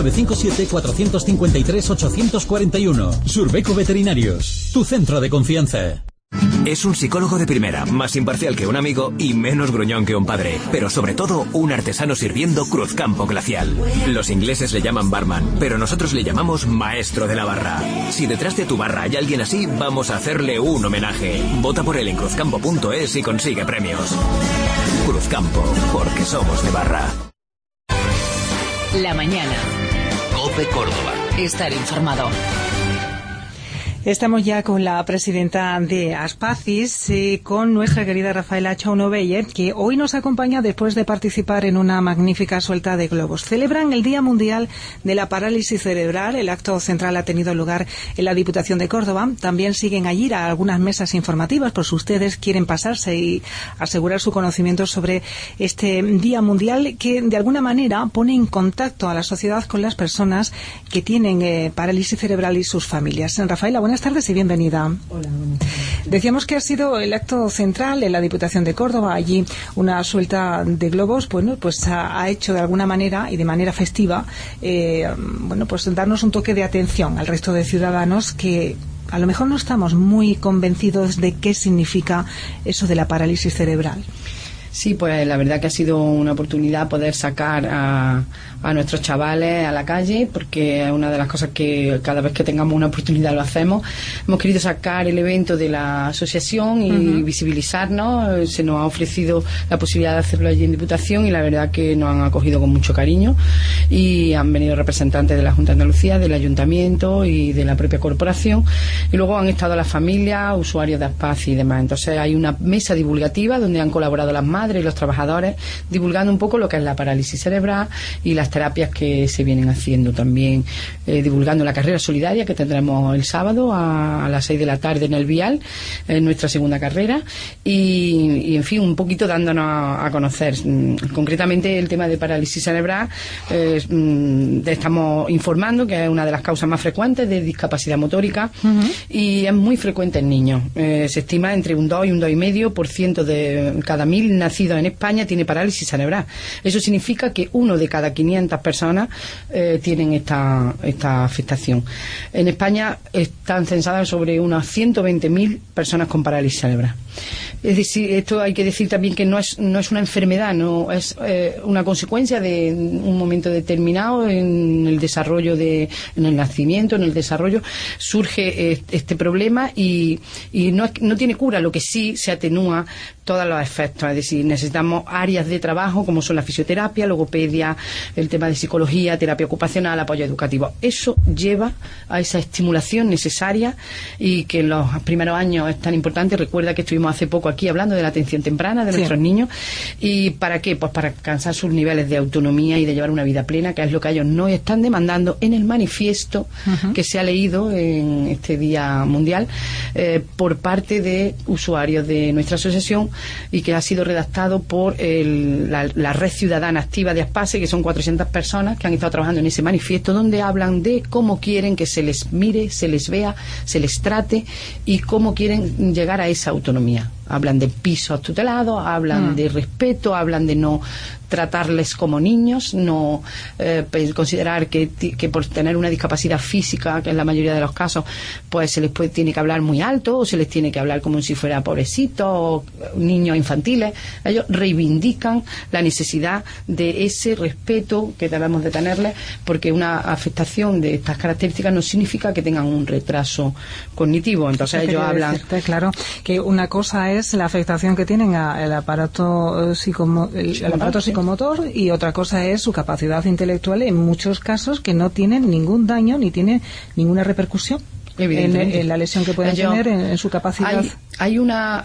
957-453-841. Surbeco Veterinarios, tu centro de confianza. Es un psicólogo de primera, más imparcial que un amigo y menos gruñón que un padre. Pero sobre todo, un artesano sirviendo Cruzcampo Glacial. Los ingleses le llaman barman, pero nosotros le llamamos maestro de la barra. Si detrás de tu barra hay alguien así, vamos a hacerle un homenaje. Vota por él en cruzcampo.es y consigue premios. Cruzcampo, porque somos de barra. La mañana. COPE Córdoba. Estar informado. Estamos ya con la presidenta de Aspacis, con nuestra querida Rafaela Chaunovelle, que hoy nos acompaña después de participar en una magnífica suelta de globos. Celebran el Día Mundial de la Parálisis Cerebral. El acto central ha tenido lugar en la Diputación de Córdoba. También siguen allí algunas mesas informativas, por si ustedes quieren pasarse y asegurar su conocimiento sobre este Día Mundial, que de alguna manera pone en contacto a la sociedad con las personas que tienen parálisis cerebral y sus familias. Rafaela, buenas tardes y bienvenida. Hola, buenas tardes. Decíamos que ha sido el acto central en la Diputación de Córdoba. Allí una suelta de globos, bueno, pues ha hecho de alguna manera y de manera festiva, bueno, pues darnos un toque de atención al resto de ciudadanos que a lo mejor no estamos muy convencidos de qué significa eso de la parálisis cerebral. Sí, pues la verdad que ha sido una oportunidad poder sacar a nuestros chavales a la calle, porque es una de las cosas que cada vez que tengamos una oportunidad lo hacemos. Hemos querido sacar el evento de la asociación y visibilizarnos. Se nos ha ofrecido la posibilidad de hacerlo allí en Diputación y la verdad que nos han acogido con mucho cariño, y han venido representantes de la Junta de Andalucía, del Ayuntamiento y de la propia corporación, y luego han estado las familias, usuarios de Aspac y demás. Entonces hay una mesa divulgativa donde han colaborado las madres y los trabajadores, divulgando un poco lo que es la parálisis cerebral y las terapias que se vienen haciendo también, divulgando la carrera solidaria que tendremos el sábado a las 6 de la tarde en el Vial, en nuestra segunda carrera, y en fin, un poquito dándonos a conocer concretamente el tema de parálisis cerebral. Estamos informando que es una de las causas más frecuentes de discapacidad motórica y es muy frecuente en niños. Se estima entre un 2 y un 2,5% de cada 1000 nacidos en España tiene parálisis cerebral. Eso significa que 1 de cada 500 personas tienen esta afectación. En España están censadas sobre unas 120.000 personas con parálisis cerebral. Es decir, esto hay que decir también que no es una enfermedad, no es una consecuencia de un momento determinado en el desarrollo, en el nacimiento, en el desarrollo, surge este problema y no tiene cura, lo que sí se atenúa todos los efectos. Es decir, necesitamos áreas de trabajo como son la fisioterapia, logopedia, el tema de psicología, terapia ocupacional, apoyo educativo. Eso lleva a esa estimulación necesaria y que en los primeros años es tan importante. Recuerda que estuvimos hace poco aquí hablando de la atención temprana de nuestros niños. ¿Y para qué? Pues para alcanzar sus niveles de autonomía y de llevar una vida plena, que es lo que ellos nos están demandando en el manifiesto que se ha leído en este Día Mundial por parte de usuarios de nuestra asociación y que ha sido redactado por la Red Ciudadana Activa de Aspac, que son 400 personas que han estado trabajando en ese manifiesto, donde hablan de cómo quieren que se les mire, se les vea, se les trate y cómo quieren llegar a esa autonomía. Hablan de pisos tutelados, hablan de respeto, hablan de no tratarles como niños, no considerar que por tener una discapacidad física, que en la mayoría de los casos, pues se les tiene que hablar muy alto o se les tiene que hablar como si fuera pobrecitos o niños infantiles. Ellos reivindican la necesidad de ese respeto que debemos de tenerles, porque una afectación de estas características no significa que tengan un retraso cognitivo. Entonces ellos hablan... Claro, que una cosa es la afectación que tienen al aparato psicomotor y otra cosa es su capacidad intelectual, en muchos casos que no tienen ningún daño ni tienen ninguna repercusión en la lesión que pueden tener en su capacidad. Hay una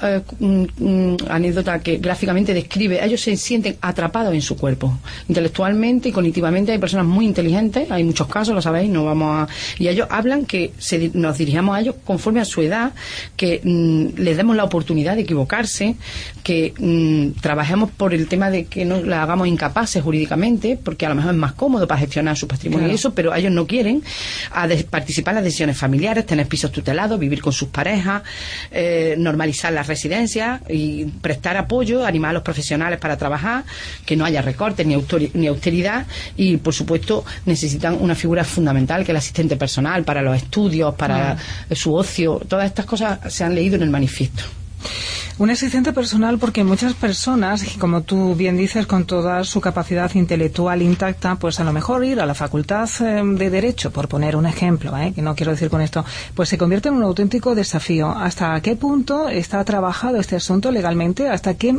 anécdota que gráficamente describe, ellos se sienten atrapados en su cuerpo, intelectualmente y cognitivamente. Hay personas muy inteligentes, hay muchos casos, lo sabéis, y ellos hablan que nos dirigamos a ellos conforme a su edad, que les demos la oportunidad de equivocarse, que trabajemos por el tema de que no la hagamos incapaces jurídicamente, porque a lo mejor es más cómodo para gestionar su patrimonio y eso, pero ellos no quieren participar en las decisiones familiares, tener pisos tutelados, vivir con sus parejas, normalizar las residencias y prestar apoyo, animar a los profesionales para trabajar, que no haya recortes ni austeridad, y por supuesto necesitan una figura fundamental que es el asistente personal para los estudios, para su ocio. Todas estas cosas se han leído en el manifiesto. Un asistente personal, porque muchas personas, como tú bien dices, con toda su capacidad intelectual intacta, pues a lo mejor ir a la facultad de Derecho, por poner un ejemplo, que no quiero decir con esto, pues se convierte en un auténtico desafío. ¿Hasta qué punto está trabajado este asunto legalmente? ¿Hasta qué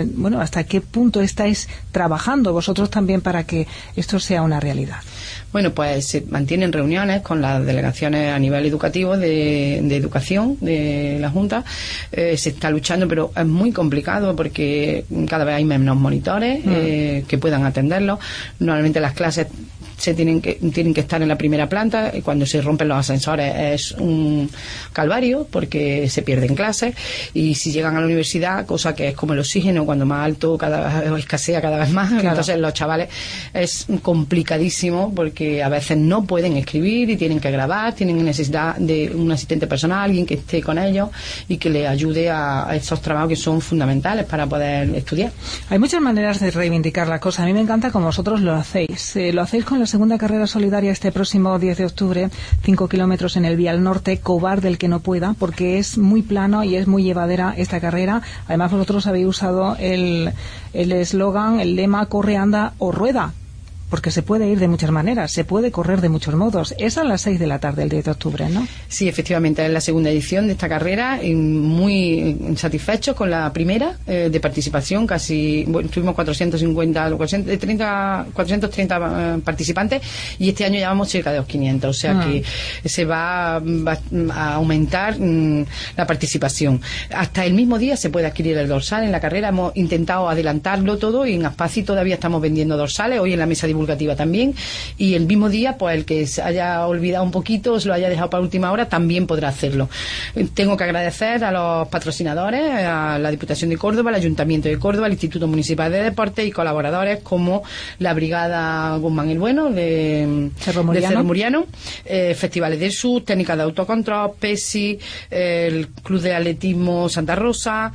punto estáis trabajando vosotros también para que esto sea una realidad? Bueno, pues se mantienen reuniones con las delegaciones a nivel educativo de educación de la Junta. Se está luchando, pero es muy complicado porque cada vez hay menos monitores que puedan atenderlo. Normalmente las clases tienen que estar en la primera planta, y cuando se rompen los ascensores es un calvario porque se pierden clases, y si llegan a la universidad, cosa que es como el oxígeno, cuando más alto escasea cada vez más, entonces los chavales es complicadísimo porque a veces no pueden escribir y tienen que grabar, tienen necesidad de un asistente personal, alguien que esté con ellos y que les ayude a estos trabajos que son fundamentales para poder estudiar. Hay muchas maneras de reivindicar la cosa. A mí me encanta como vosotros lo hacéis. Lo hacéis con la segunda carrera solidaria este próximo 10 de octubre, 5 kilómetros en el Vial Norte, cobarde el que no pueda, porque es muy plano y es muy llevadera esta carrera. Además, vosotros habéis usado el eslogan, el lema corre, anda o rueda, porque se puede ir de muchas maneras, se puede correr de muchos modos. Es a las 6 de la tarde el 10 de octubre, ¿no? Sí, efectivamente, es la segunda edición de esta carrera, muy satisfechos con la primera de participación, casi, bueno, tuvimos 430 participantes, y este año llevamos cerca de los 500, o sea que se va a aumentar la participación. Hasta el mismo día se puede adquirir el dorsal en la carrera. Hemos intentado adelantarlo todo y en Aspaci todavía estamos vendiendo dorsales, hoy en la mesa divulgativa también, y el mismo día, pues el que se haya olvidado un poquito, se lo haya dejado para última hora, también podrá hacerlo. Tengo que agradecer a los patrocinadores, a la Diputación de Córdoba, al Ayuntamiento de Córdoba, al Instituto Municipal de Deportes y colaboradores como la Brigada Guzmán el Bueno de Cerro Muriano, Festivales del Sur, Técnicas de Autocontrol, PESI, el Club de Atletismo Santa Rosa,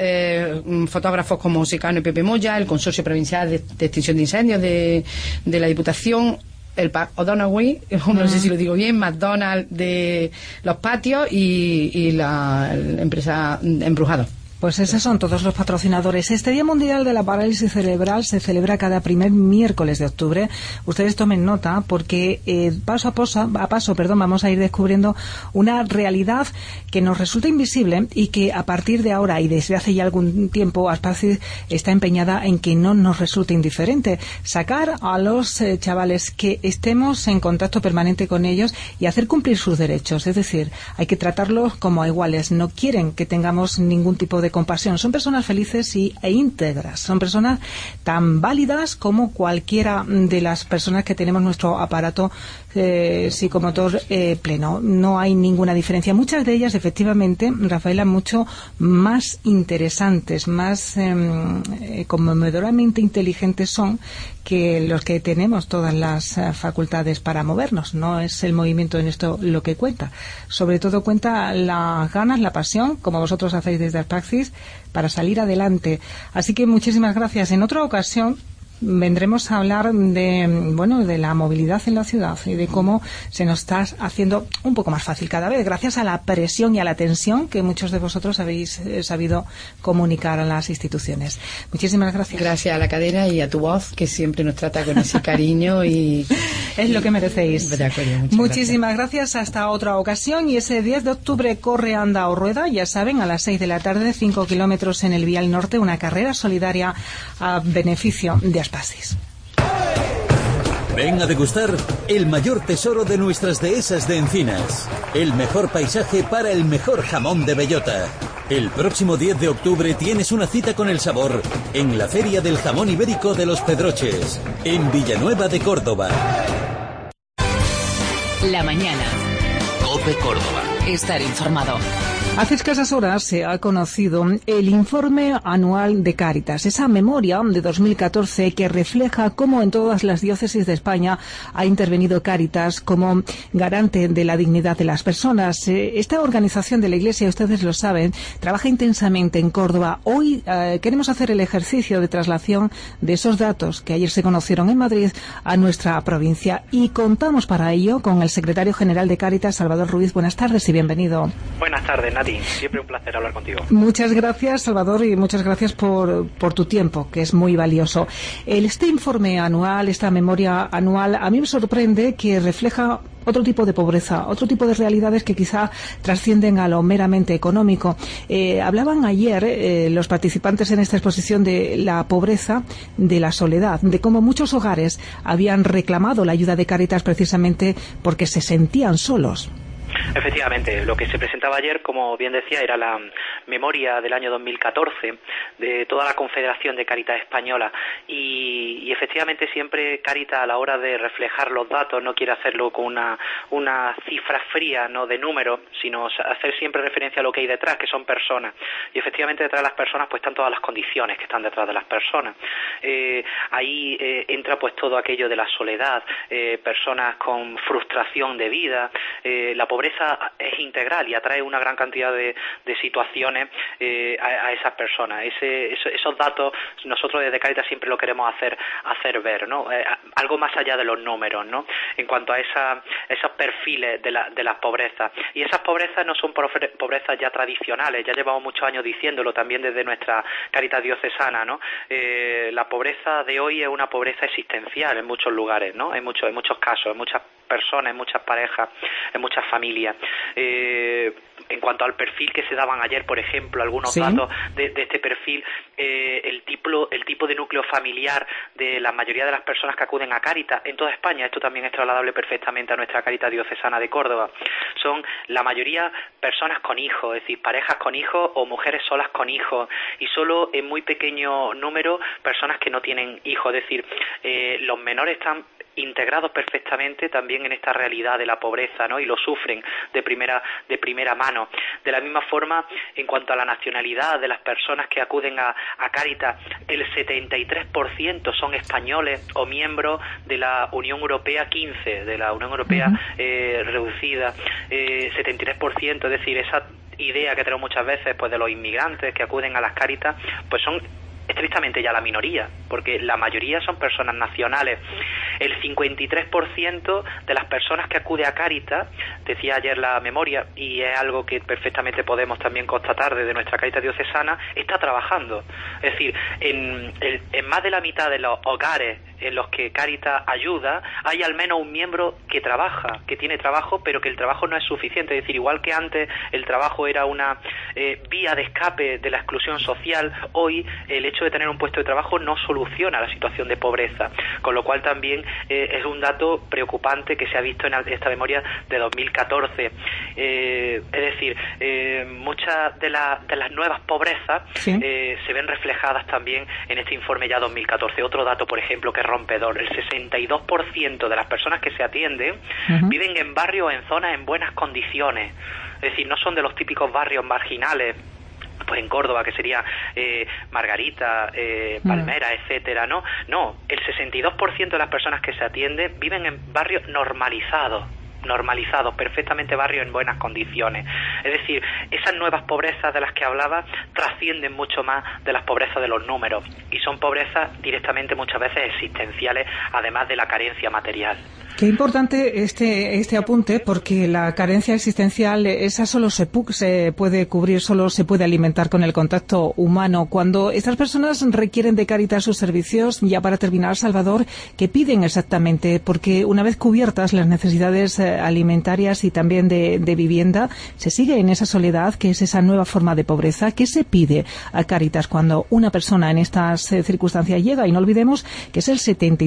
fotógrafos como Secano y Pepe Moya, el Consorcio Provincial de Extinción de Incendios de la Diputación, el O'Donoghue, no sé si lo digo bien, McDonald's de los patios y la empresa Embrujado. Pues esos son todos los patrocinadores. Este Día Mundial de la Parálisis Cerebral se celebra cada primer miércoles de octubre. Ustedes tomen nota, porque paso a paso, vamos a ir descubriendo una realidad que nos resulta invisible y que a partir de ahora y desde hace ya algún tiempo Aspaci está empeñada en que no nos resulte indiferente. Sacar a los chavales, que estemos en contacto permanente con ellos y hacer cumplir sus derechos. Es decir, hay que tratarlos como a iguales. No quieren que tengamos ningún tipo de compasión. Son personas felices e íntegras. Son personas tan válidas como cualquiera de las personas que tenemos nuestro aparato psicomotor pleno. No hay ninguna diferencia. Muchas de ellas, efectivamente, Rafaela, mucho más interesantes, más conmovedoramente inteligentes son que los que tenemos todas las facultades para movernos. No es el movimiento en esto lo que cuenta. Sobre todo cuenta las ganas, la pasión, como vosotros hacéis desde Aspaci, para salir adelante. Así que muchísimas gracias. En otra ocasión vendremos a hablar de la movilidad en la ciudad y de cómo se nos está haciendo un poco más fácil cada vez, gracias a la presión y a la tensión que muchos de vosotros habéis sabido comunicar a las instituciones. Muchísimas gracias. Gracias a la cadena y a tu voz, que siempre nos trata con ese cariño y es lo que merecéis. De acuerdo, muchísimas gracias. Hasta otra ocasión. Y ese 10 de octubre corre, anda o rueda, ya saben, a las 6 de la tarde, 5 kilómetros en el Vial Norte, una carrera solidaria a beneficio de Aspacis. Ven a degustar el mayor tesoro de nuestras dehesas de encinas. El mejor paisaje para el mejor jamón de bellota. El próximo 10 de octubre tienes una cita con el sabor en la Feria del Jamón Ibérico de Los Pedroches, en Villanueva de Córdoba. La mañana. COPE Córdoba. Estar informado. Hace escasas horas se ha conocido el informe anual de Cáritas, esa memoria de 2014 que refleja cómo en todas las diócesis de España ha intervenido Cáritas como garante de la dignidad de las personas. Esta organización de la Iglesia, ustedes lo saben, trabaja intensamente en Córdoba. Hoy queremos hacer el ejercicio de traslación de esos datos que ayer se conocieron en Madrid a nuestra provincia, y contamos para ello con el secretario general de Cáritas, Salvador Ruiz. Buenas tardes y bienvenido. Buenas tardes, Nati. Siempre un placer hablar contigo. Muchas gracias, Salvador, y muchas gracias por tu tiempo, que es muy valioso. Este informe anual, esta memoria anual, a mí me sorprende que refleja otro tipo de pobreza, otro tipo de realidades que quizá trascienden a lo meramente económico. Hablaban ayer los participantes en esta exposición de la pobreza, de la soledad, de cómo muchos hogares habían reclamado la ayuda de Cáritas precisamente porque se sentían solos. Efectivamente, lo que se presentaba ayer, como bien decía, era la memoria del año 2014 de toda la Confederación de Cáritas Española, y efectivamente siempre Cáritas, a la hora de reflejar los datos, no quiere hacerlo con una cifra fría, no de números, sino hacer siempre referencia a lo que hay detrás, que son personas, y efectivamente detrás de las personas pues están todas las condiciones que están detrás de las personas. ahí entra pues todo aquello de la soledad, personas con frustración de vida. La pobreza es integral y atrae una gran cantidad de situaciones a esas personas. Esos datos nosotros desde Cáritas siempre lo queremos hacer ver, ¿no? Algo más allá de los números, ¿no? En cuanto a esos perfiles de las pobrezas. Y esas pobrezas no son pobrezas ya tradicionales, ya llevamos muchos años diciéndolo también desde nuestra Cáritas diocesana, ¿no? La pobreza de hoy es una pobreza existencial en muchos lugares, ¿no? En muchos casos, en muchas personas, en muchas parejas, en muchas familias. En cuanto al perfil que se daban ayer, por ejemplo, algunos datos de este perfil, el tipo de núcleo familiar de la mayoría de las personas que acuden a Cáritas en toda España, esto también es trasladable perfectamente a nuestra Cáritas diocesana de Córdoba, son la mayoría personas con hijos, es decir, parejas con hijos o mujeres solas con hijos, y solo en muy pequeño número personas que no tienen hijos, es decir, los menores están integrados perfectamente también en esta realidad de la pobreza, ¿no? Y lo sufren de primera mano. De la misma forma, en cuanto a la nacionalidad de las personas que acuden a Cáritas, el 73% son españoles o miembros de la Unión Europea 15, de la Unión Europea reducida, 73%, es decir, esa idea que tenemos muchas veces pues de los inmigrantes que acuden a las Cáritas, pues son estrictamente ya la minoría, porque la mayoría son personas nacionales. El 53% de las personas que acude a Cáritas, decía ayer la memoria, y es algo que perfectamente podemos también constatar desde nuestra Cáritas diocesana, está trabajando. Es decir, en más de la mitad de los hogares en los que Cáritas ayuda, hay al menos un miembro que trabaja, que tiene trabajo, pero que el trabajo no es suficiente. Es decir, igual que antes el trabajo era una vía de escape de la exclusión social, hoy el hecho de tener un puesto de trabajo no soluciona la situación de pobreza, con lo cual también es un dato preocupante que se ha visto en esta memoria de 2014. Es decir, muchas de las nuevas pobrezas se ven reflejadas también en este informe ya 2014. Otro dato, por ejemplo, que es rompedor: el 62% de las personas que se atienden viven en barrios o en zonas en buenas condiciones. Es decir, no son de los típicos barrios marginales, pues en Córdoba, que sería Margarita, Palmera, etcétera, no, el 62% de las personas que se atienden viven en barrios normalizados, perfectamente barrios en buenas condiciones. Es decir, esas nuevas pobrezas de las que hablaba trascienden mucho más de las pobrezas de los números, y son pobrezas directamente muchas veces existenciales, además de la carencia material. Qué importante este apunte, porque la carencia existencial, esa solo se puede cubrir, solo se puede alimentar con el contacto humano. Cuando estas personas requieren de Cáritas sus servicios, ya para terminar, Salvador, ¿qué piden exactamente? Porque una vez cubiertas las necesidades alimentarias y también de vivienda, se sigue en esa soledad, que es esa nueva forma de pobreza. ¿Qué se pide a Cáritas cuando una persona en estas circunstancias llega? Y no olvidemos que es el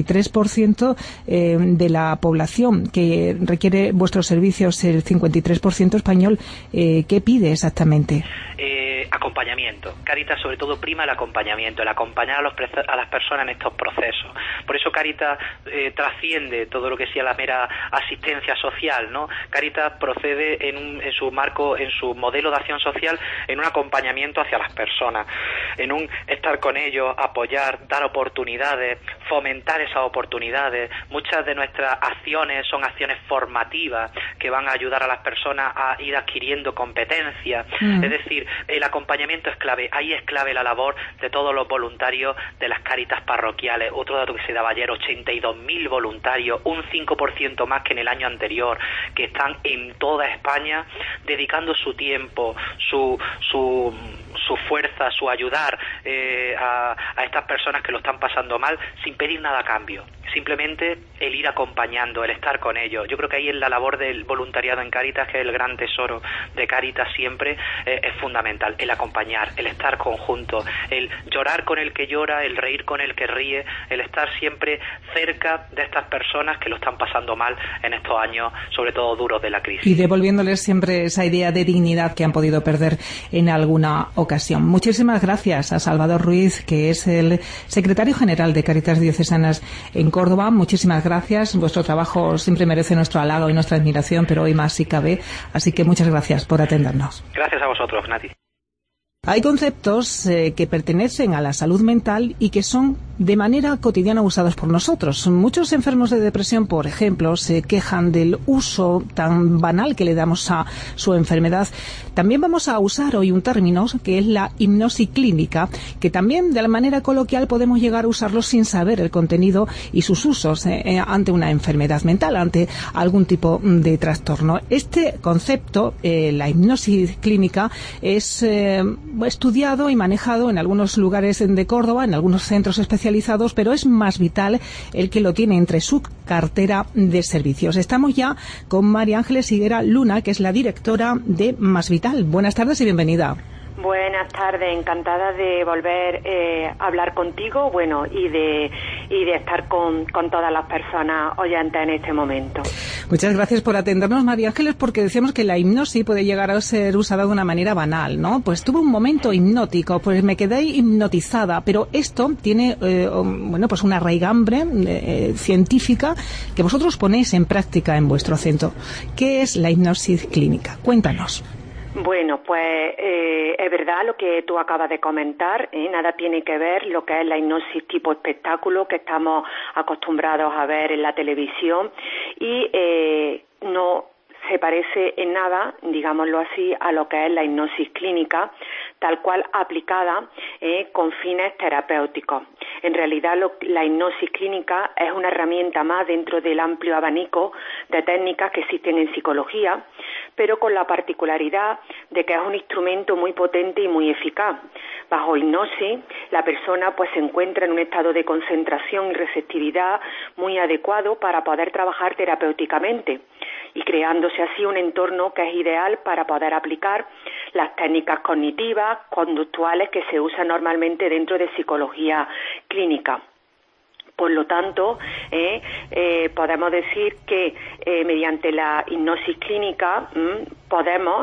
73% de la población que requiere vuestros servicios, el 53% español. ¿Qué pide exactamente? Acompañamiento. Cáritas sobre todo prima el acompañamiento, el acompañar a las personas en estos procesos. Por eso Cáritas trasciende todo lo que sea la mera asistencia social, ¿no? Cáritas procede en su marco, en su modelo de acción social, en un acompañamiento hacia las personas, en un estar con ellos, apoyar, dar oportunidades, fomentar esas oportunidades. Muchas de nuestras acciones son acciones formativas que van a ayudar a las personas a ir adquiriendo competencias. Es decir, el acompañamiento es clave. Ahí es clave la labor de todos los voluntarios de las Cáritas parroquiales. Otro dato que se daba ayer: 82.000 voluntarios, un 5% más que en el año anterior, que están en toda España dedicando su tiempo, su fuerza, su ayudar a estas personas que lo están pasando mal, sin pedir nada a cambio. Simplemente el ir acompañando, el estar con ellos. Yo creo que ahí en la labor del voluntariado en Cáritas, que es el gran tesoro de Cáritas siempre, es fundamental. El acompañar, el estar conjunto, el llorar con el que llora, el reír con el que ríe, el estar siempre cerca de estas personas que lo están pasando mal en estos años, sobre todo duros de la crisis. Y devolviéndoles siempre esa idea de dignidad que han podido perder en alguna ocasión. Muchísimas gracias a Salvador Ruiz, que es el secretario general de Cáritas Diocesanas en Córdoba. Muchísimas gracias. Vuestro trabajo siempre merece nuestro halago y nuestra admiración, pero hoy más si cabe. Así que muchas gracias por atendernos. Gracias a vosotros, Nati. Hay conceptos que pertenecen a la salud mental y que son de manera cotidiana usados por nosotros. Muchos enfermos de depresión, por ejemplo, se quejan del uso tan banal que le damos a su enfermedad. También vamos a usar hoy un término que es la hipnosis clínica, que también de la manera coloquial podemos llegar a usarlo sin saber el contenido y sus usos ante una enfermedad mental, ante algún tipo de trastorno. Este concepto, la hipnosis clínica, es estudiado y manejado en algunos lugares de Córdoba, en algunos centros especializados, pero es más vital el que lo tiene entre su cartera de servicios. Estamos ya con María Ángeles Higuera Luna, que es la directora de Más Vital. Buenas tardes y bienvenida. Buenas tardes, encantada de volver a hablar contigo, bueno, y de estar con todas las personas oyentes en este momento. Muchas gracias por atendernos, María Ángeles, porque decíamos que la hipnosis puede llegar a ser usada de una manera banal, ¿no? Pues tuve un momento hipnótico, pues me quedé hipnotizada, pero esto tiene, pues una raigambre científica que vosotros ponéis en práctica en vuestro centro. ¿Qué es la hipnosis clínica? Cuéntanos. Bueno, pues es verdad lo que tú acabas de comentar, nada tiene que ver lo que es la hipnosis tipo espectáculo que estamos acostumbrados a ver en la televisión y no se parece en nada, digámoslo así, a lo que es la hipnosis clínica, tal cual aplicada con fines terapéuticos. En realidad, la hipnosis clínica es una herramienta más dentro del amplio abanico de técnicas que existen en psicología, pero con la particularidad de que es un instrumento muy potente y muy eficaz. Bajo hipnosis, la persona pues se encuentra en un estado de concentración y receptividad muy adecuado para poder trabajar terapéuticamente y creándose así un entorno que es ideal para poder aplicar las técnicas cognitivas, conductuales que se usan normalmente dentro de psicología clínica. Por lo tanto, podemos decir que mediante la hipnosis clínica podemos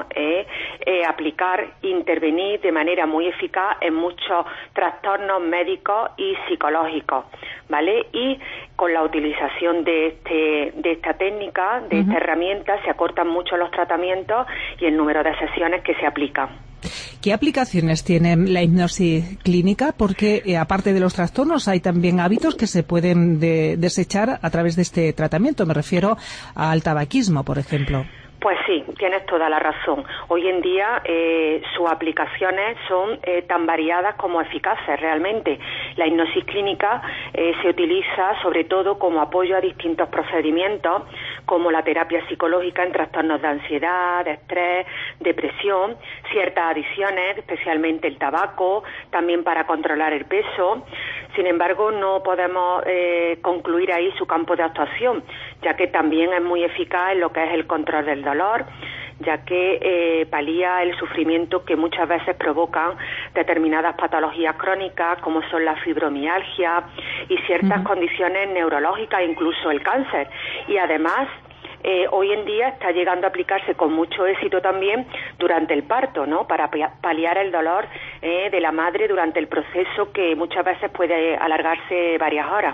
aplicar, intervenir de manera muy eficaz en muchos trastornos médicos y psicológicos, ¿vale? Y con la utilización de esta técnica, de esta herramienta, se acortan mucho los tratamientos y el número de sesiones que se aplican. ¿Qué aplicaciones tiene la hipnosis clínica? Porque aparte de los trastornos hay también hábitos que se pueden desechar a través de este tratamiento. Me refiero al tabaquismo, por ejemplo. Pues sí, tienes toda la razón. Hoy en día sus aplicaciones son tan variadas como eficaces realmente. La hipnosis clínica se utiliza sobre todo como apoyo a distintos procedimientos como la terapia psicológica en trastornos de ansiedad, de estrés, depresión, ciertas adicciones, especialmente el tabaco, también para controlar el peso. Sin embargo, no podemos concluir ahí su campo de actuación, ya que también es muy eficaz en lo que es el control del dolor, ya que palía el sufrimiento que muchas veces provocan determinadas patologías crónicas como son la fibromialgia y ciertas condiciones neurológicas, incluso el cáncer. Y además hoy en día está llegando a aplicarse con mucho éxito también durante el parto, ¿no? Para paliar el dolor de la madre durante el proceso que muchas veces puede alargarse varias horas.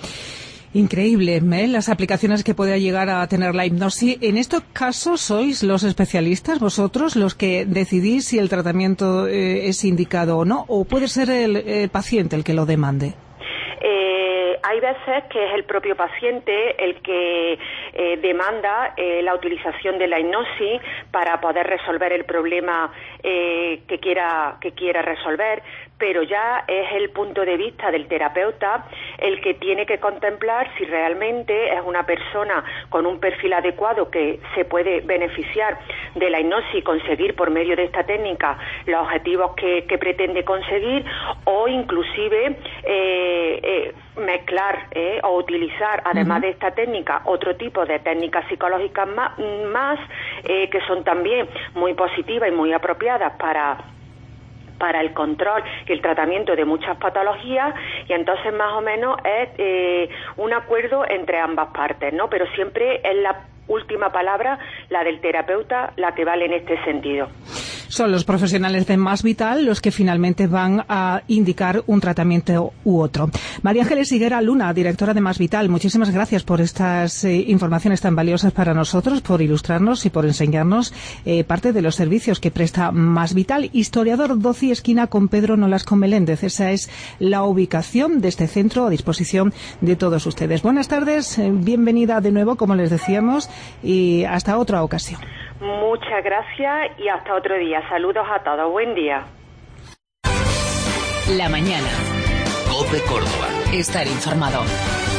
Increíble, las aplicaciones que puede llegar a tener la hipnosis. En estos casos, ¿sois los especialistas, vosotros, los que decidís si el tratamiento es indicado o no? ¿O puede ser el paciente el que lo demande? Hay veces que es el propio paciente el que demanda la utilización de la hipnosis para poder resolver el problema que quiera resolver, pero ya es el punto de vista del terapeuta el que tiene que contemplar si realmente es una persona con un perfil adecuado que se puede beneficiar de la hipnosis y conseguir por medio de esta técnica los objetivos que pretende conseguir, o inclusive mezclar o utilizar, además de esta técnica, otro tipo de técnicas psicológicas más que son también muy positivas y muy apropiadas para el control y el tratamiento de muchas patologías, y entonces más o menos es un acuerdo entre ambas partes, ¿no? Pero siempre es la última palabra, la del terapeuta, la que vale en este sentido. Son los profesionales de Más Vital los que finalmente van a indicar un tratamiento u otro. María Ángeles Higuera Luna, directora de Más Vital, muchísimas gracias por estas informaciones tan valiosas para nosotros, por ilustrarnos y por enseñarnos parte de los servicios que presta Más Vital. Historiador Doci, esquina con Pedro Nolasco Meléndez. Esa es la ubicación de este centro a disposición de todos ustedes. Buenas tardes, bienvenida de nuevo, como les decíamos, y hasta otra ocasión. Muchas gracias y hasta otro día. Saludos a todos. Buen día. La mañana. COPE Córdoba. Estar informado.